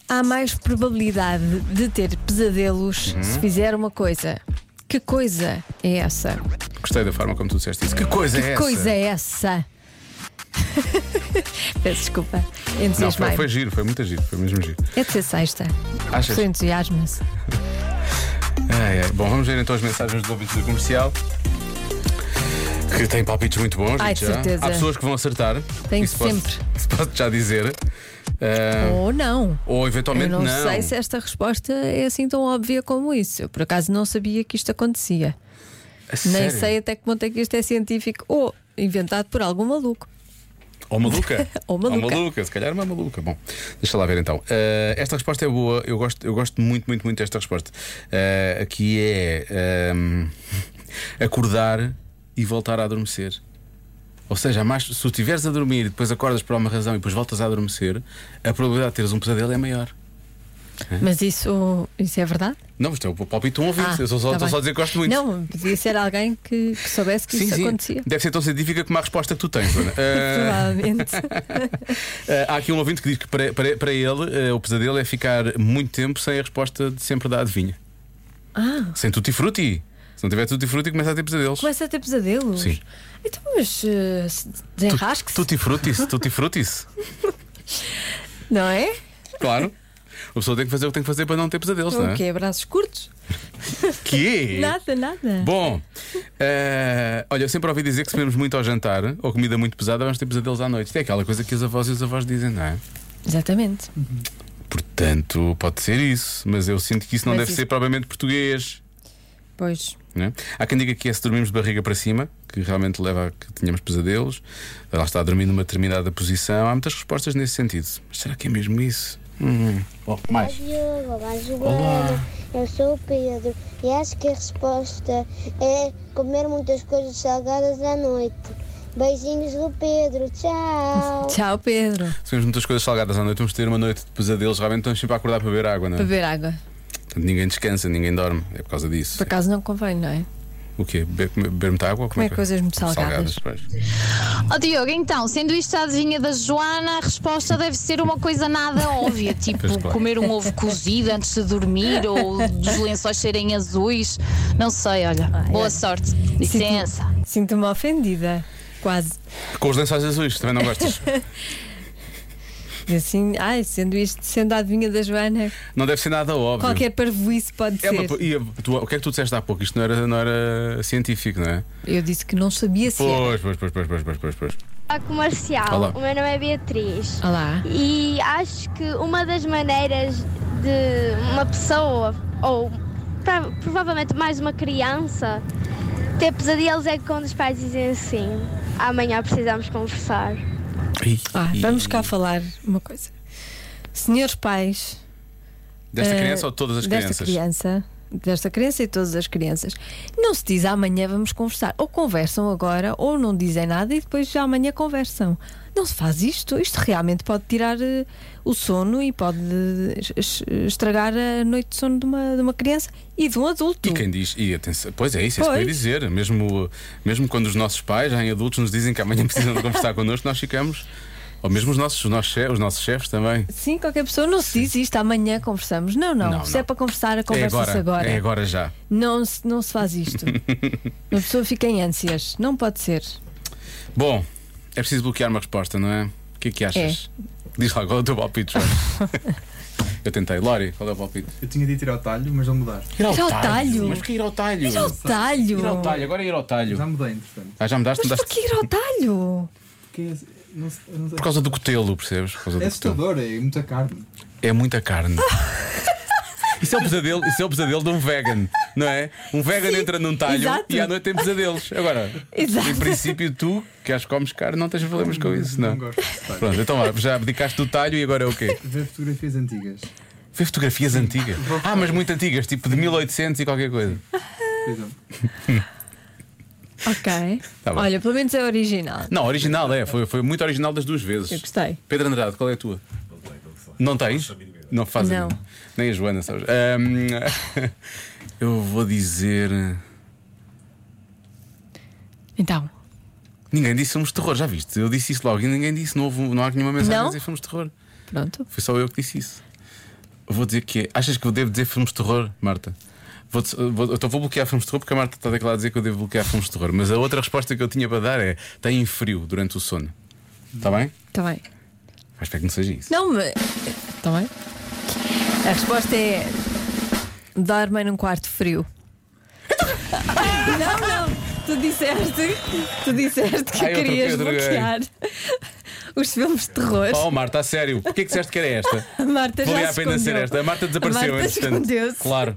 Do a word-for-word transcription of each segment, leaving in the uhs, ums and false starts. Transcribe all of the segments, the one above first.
há mais probabilidade de ter pesadelos uhum. se fizer uma coisa. Que coisa é essa? Gostei da forma como tu disseste isso. Que coisa que é essa? Que coisa é essa? Peço desculpa. Não, foi, foi giro, foi muito giro, foi mesmo giro. É de ser sexta. Achas? Sou entusiasmo-se. É, é. Bom, vamos ver então as mensagens dos ouvintes da Comercial, que têm palpites muito bons. Ai, de já. certeza. Há pessoas que vão acertar. Tem isso sempre. Posso, isso posso já dizer. Uh, ou não. Ou eventualmente não. Eu não. não sei se esta resposta é assim tão óbvia como isso. Eu por acaso não sabia que isto acontecia. A Nem sério? sei até que ponto é que isto é científico ou inventado por algum maluco. Ou maluca. Ou maluca. Ou maluca, se calhar uma maluca. Bom, deixa lá ver então. Uh, esta resposta é boa. Eu gosto, eu gosto muito, muito, muito desta resposta. Uh, aqui é um, acordar e voltar a adormecer. Ou seja, mais, se tu estiveres a dormir e depois acordas por alguma razão e depois voltas a adormecer, a probabilidade de teres um pesadelo é maior. Mas isso, isso é verdade? Não, isto é o palpite de um ouvinte. Ah, Eu estou só, tá só a dizer que gosto muito. Não, podia ser alguém que, que soubesse que sim, isso sim. acontecia. Deve ser tão científica como a resposta que tu tens, Joana. Provavelmente. uh, há aqui um ouvinte que diz que para, para, para ele uh, o pesadelo é ficar muito tempo sem a resposta de sempre da adivinha. Ah. Sem tutti frutti. Se não tiver tutti frutti, começa a ter pesadelos. Começa a ter pesadelos? Sim. Então, mas uh, desenrasque-se. Tutti frutis, tutti frutis. Não é? Claro. A pessoa tem que fazer o que tem que fazer para não ter pesadelos, o não é? quê? Braços curtos? Que? Nada, nada. Bom, uh, olha, eu sempre ouvi dizer que se comemos muito ao jantar ou comida muito pesada, vamos ter pesadelos à noite. Isto é aquela coisa que as avós e os avós dizem, não é? Exatamente. Portanto, pode ser isso, mas eu sinto que isso não mas deve isso... ser propriamente português. Pois. Não é? Há quem diga que é se dormirmos de barriga para cima, que realmente leva a que tenhamos pesadelos. Ela está a dormir numa determinada posição. Há muitas respostas nesse sentido. Mas será que é mesmo isso? Hum. Oh, mais. Olá, Joana. Eu sou o Pedro e acho que a resposta é comer muitas coisas salgadas à noite. Beijinhos do Pedro, tchau. Tchau, Pedro. Se temos muitas coisas salgadas à noite, vamos ter uma noite de pesadelos. Realmente estamos sempre a acordar para beber água, não é? Para beber água. Portanto, ninguém descansa, ninguém dorme. É por causa disso. Por acaso não convém, não é? O quê? Beber, beber muita água? Comer Como é que... coisas muito salgadas. salgadas Ó Diogo, então, sendo isto a adivinha da Joana, a resposta deve ser uma coisa nada óbvia, tipo claro. comer um ovo cozido antes de dormir ou os lençóis serem azuis. Não sei, olha. Ah, boa é. sorte. Licença. Sinto-me ofendida. Quase. Com os lençóis azuis, também não gostas? E assim, ai, sendo isto, sendo a adivinha da Joana, Não deve ser nada óbvio. qualquer parvoíce pode É ser. uma, e a- tu- o que é que tu disseste há pouco? Isto não era, não era científico, não é? Eu disse que não sabia se era. Pois, pois, pois, pois, pois, pois, pois, pois. Olá, Comercial. Olá. O meu nome é Beatriz. Olá. E acho que uma das maneiras de uma pessoa, ou pra- provavelmente mais uma criança, ter pesadelos é quando os pais dizem assim: amanhã precisamos conversar. Ih, Ah, ih. vamos cá falar uma coisa. Senhores pais, Desta eh, criança ou de todas as desta crianças? criança, desta criança e todas as crianças, não se diz amanhã vamos conversar. Ou conversam agora, ou não dizem nada e depois já amanhã conversam. Não se faz isto. Isto realmente pode tirar eh, o sono e pode eh, es- estragar a noite de sono de uma, de uma criança e de um adulto. E quem diz, e atenção, pois é isso, é isso que eu Pois. ia dizer. Mesmo, mesmo quando os nossos pais, já em adultos, nos dizem que amanhã precisam de conversar connosco, nós ficamos. Ou mesmo os nossos, os nossos, chefes, os nossos chefes também. Sim, qualquer pessoa não se diz isto, amanhã conversamos. Não, não. Não, se não. é para conversar, É conversa-se agora, agora. é agora já. Não se, não se faz isto. Uma pessoa fica em ânsias. Não pode ser. Bom, é preciso bloquear uma resposta, não é? O que é que achas? Diz lá, qual é o teu palpite, João? Eu tentei. Lori, qual é o palpite? Eu tinha dito ir ao talho, mas vou mudar. Ir ao, Ir ao talho? Mas que ir ao talho? Ir ao talho. Ir ao talho, agora é ir ao talho. Já mudei, entretanto. Ah, já mudaste? Mas mudaste? porquê ir ao talho? Porque é, não, sei- eu não sei. Por causa do cotelo, percebes? Por causa É do cotelo. assustador, é muita carne. É muita carne. Isso é o pesadelo, isso é o pesadelo de um vegan, não é? Um vegan Sim, entra num talho exato. e à noite tem pesadelos. Agora, Exato. em princípio, tu que acho que comes carne não tens problemas com isso, não? Não gosto de talho. Pronto, então lá, já abdicaste do talho e agora é o quê? Ver fotografias antigas. Ver fotografias antigas. Ah, mas muito antigas, tipo de mil e oitocentos e qualquer coisa. Por exemplo. Ok. Tá bem. Olha, pelo menos é original. Não, original é, foi, foi muito original das duas vezes. Eu gostei. Pedro Andrade, qual é a tua? Não tens? Não faz Não. ideia. Nem a Joana, sabes? Ahm, eu vou dizer. Então, Ninguém disse filmes de terror, já viste? Eu disse isso logo e ninguém disse, não, houve, não há nenhuma mensagem Não? a dizer filmes de terror. pronto. Foi só eu que disse isso. vou dizer que é. Achas que eu devo dizer filmes de terror, Marta? Vou, vou, então vou bloquear filmes de terror porque a Marta está a dizer que eu devo bloquear filmes de terror. Mas a outra resposta que eu tinha para dar é: tem frio durante o sono. Está bem? Está bem. Mas espero que não seja isso. Não, mas. Está bem? A resposta é: dormem num quarto frio. Não, não. Tu disseste, tu disseste que Ai, eu querias troquei, eu troquei. bloquear os filmes de terror. Oh, Marta, a sério, porquê que disseste que era esta? A Marta já Valia a se pena ser escondeu. esta. A Marta desapareceu, A Marta entretanto. escondeu-se. Claro.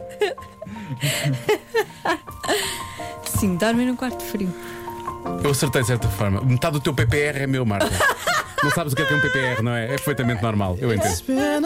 Sim, dormem num quarto frio. Eu acertei de certa forma. Metade do teu P P R é meu, Marta. Não sabes o que é que é um P P R, não é? É perfeitamente normal. Eu entendo.